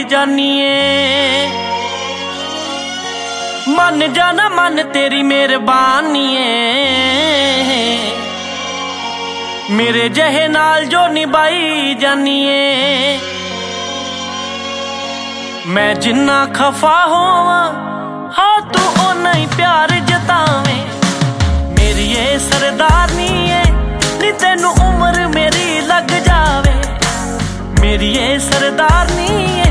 जानिए। मन जाना मन तेरी मेहरबानी है, मेरे जहे नाल जो निभाई जानिए। मैं जिन्ना खफा होवा हाँ तू ओना ही प्यार जतावे। मेरी ये सरदारनी है नी तेनू उम्र मेरी लग जावे। मेरी ये सरदारनी है